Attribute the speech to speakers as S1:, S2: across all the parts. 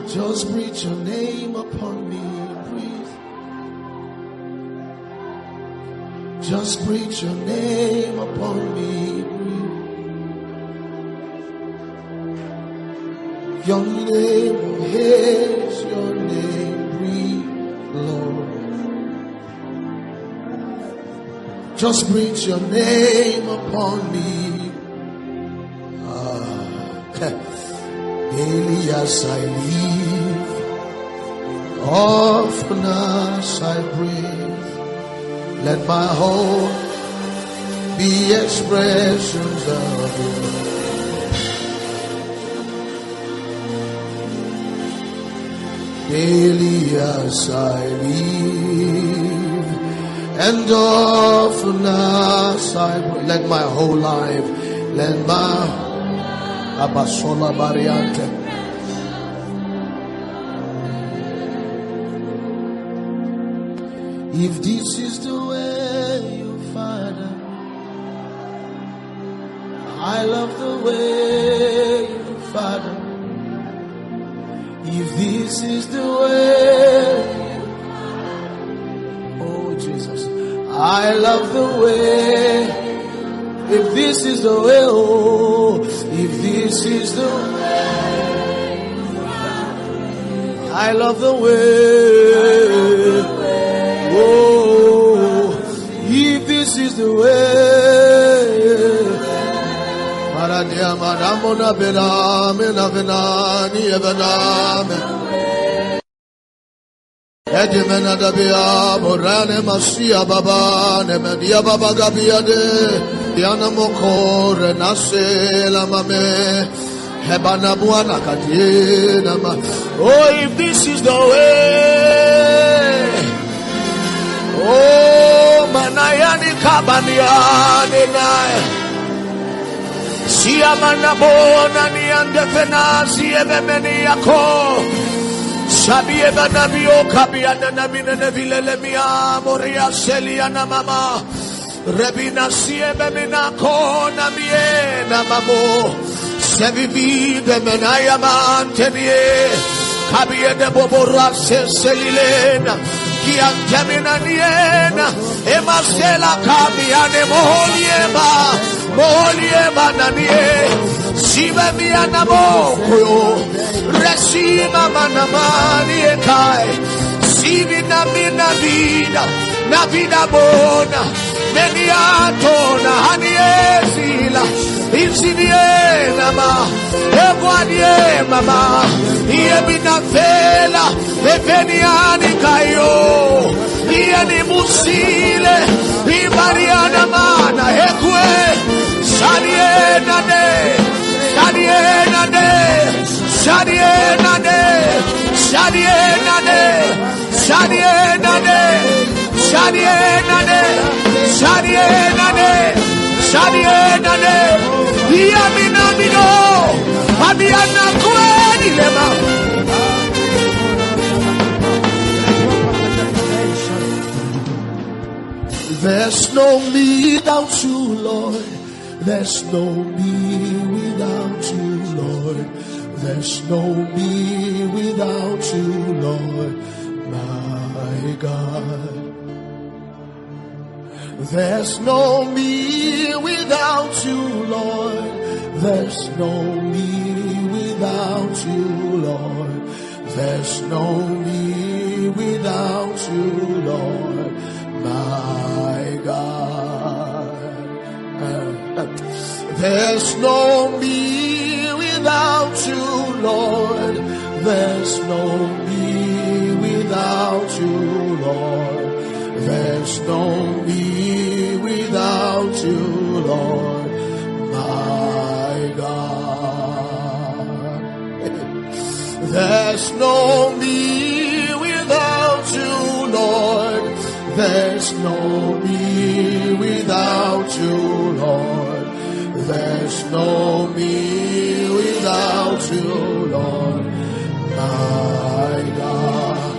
S1: Just breathe your name upon me. Breathe. Just breathe your name upon me. Breathe. Your name is your name. Breathe, Lord. Just breathe your name upon me. Daily as I live, often as I breathe, let my whole be expressions of you. Daily as I live, and often as I breathe, let my whole life, let my Abasola variante. If this is the way you Father, I love the way you Father. If this is the way, oh Jesus, I love the way. If this is the way, oh, if this is the way, I love the way, oh, if this is the way, Maradiamanamona Benamena Venani Evaname. Edimena Dabia, Morane Masia Baba, Nemedia Baba Gabiade, Diana Moko, Renase Lamame, Hebana Buana Katinama. Oh, if this is the way, oh, Manayani Kabaniani Nai, Siamana Bonani and Defenasi Ebemeniako. Sabie banabio kabiana namina nevile lemia moria seliana mama rebina siebe mina kona mie na mamo sevivi de menaya mantenie kabie de bobora selilena kiantemina niena emasela kabiane moholieba nanie sibe miana moko Resima manamani ekai, sivina mina vida, na vida bona, mediatona haniezila, insidiena ma, eguadie mama, iebina vela, eveniani kayo, ieni musile, ibariana mana, ekwe, saliena de, saliena de. Shadienade, Shadienade, Shadienade, Shadienade, Shadienade, Shadienade, Yaminamino, Abiana Kwani Lema. There's no me without you, Lord. There's no me without you, Lord. There's no me without you, Lord, my God. There's no me without you, Lord. There's no me without you, Lord. There's no me without you, Lord, my God. There's no me without you, Lord. There's no me without you, Lord. There's no me without you, Lord, my God. There's no me without you, Lord. There's no me without you, Lord. There's no me without you, Lord, my God.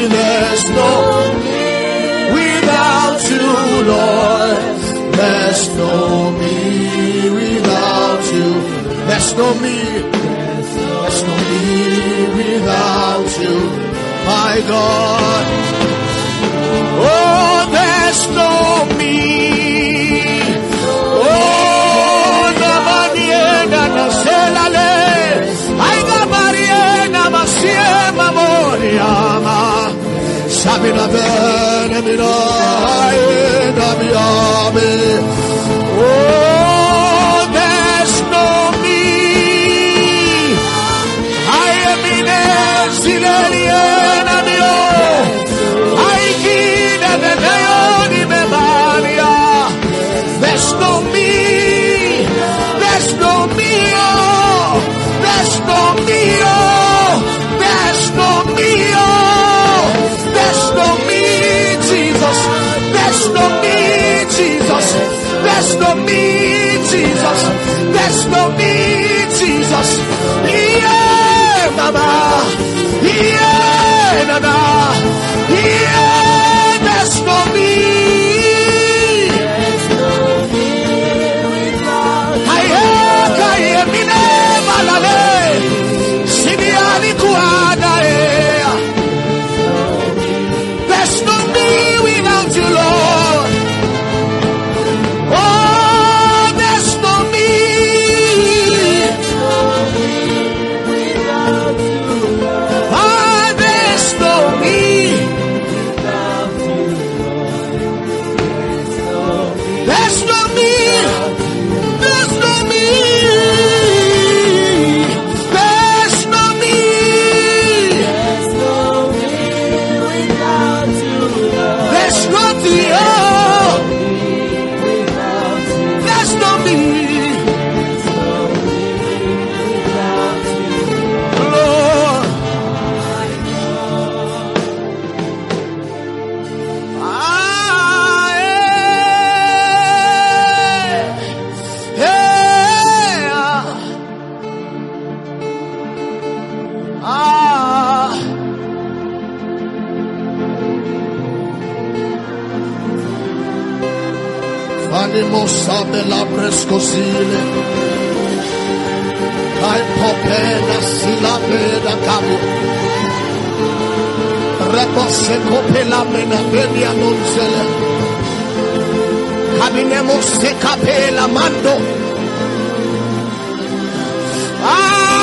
S1: There's no without you, Lord. There's no me without you. There's no me. There's no me without you, my God. Oh, there's no me. Oh, na maniena na selale. Ay ga mariena masiema moriama. Sabina bene minai na miame. Oh, there's no me. I am in a sileriana mio. I give the Leoni Mebalia. There's no me. There's no me. There's no me. There's no me. There's no me, Jesus. There's no me, Jesus. There's no me, Jesus. There's no me, Jesus. Yeah, Mama. Yeah, Nana. Yeah, there's no me. I am in a malale. Simiani kuada. There's no me without you, Lord. Oh, there's no me. Ah, there's no me. There's no me. There's no me. There's no me. There's nothing. Oh, there's no me. Lord. Ah, yeah. Ah. Animo sabe la prescosile. Ai popena si la veda cambio. Repose copela mena venia non sele. Caminemos se capela mando. Ah!